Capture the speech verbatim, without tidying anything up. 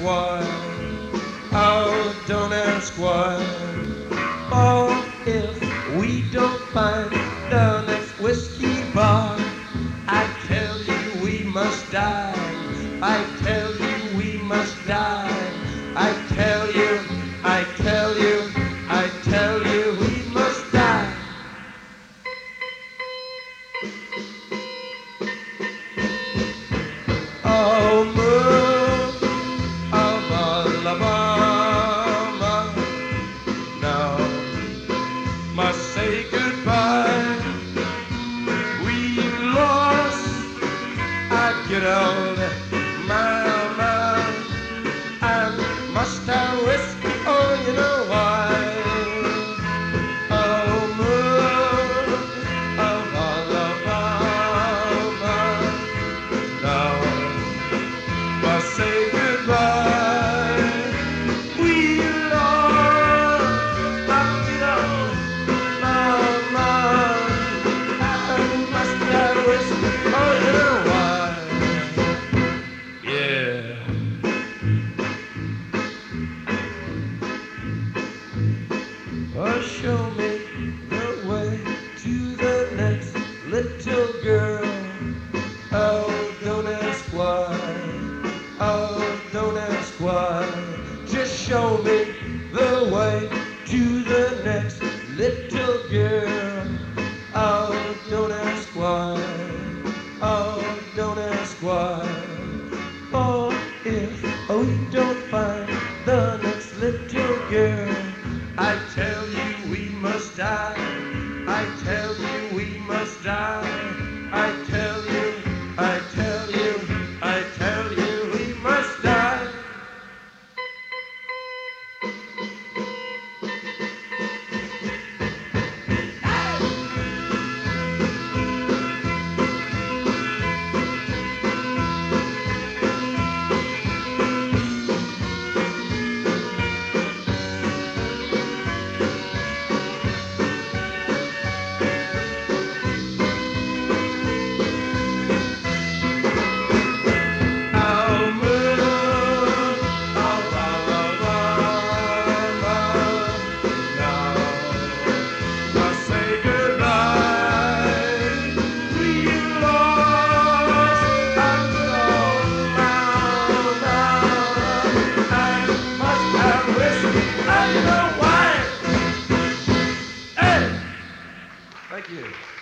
why. Oh, don't ask why. Oh, if we don't find the next whiskey bar, I tell you we must die. I tell you we must die. I tell you, I tell you, I tell you we must die. Oh, moon of Alabama, now must say goodbye. We've lost our good old mama, and must have whiskey, oh, you know why. Oh, moon of Alabama, now must say goodbye. We lost our good old mama, and must have whiskey, oh, you know why. Yeah. Oh, show me the way to the next little girl. Oh, don't ask why. Oh, don't ask why. Just show me the way to the next little girl. Oh, don't ask why. Oh, don't ask why. Oh, if we don't find the next little girl, I tell you we must die. I tell you we must die. I tell you, I tell you, I tell you we must die. Thank you.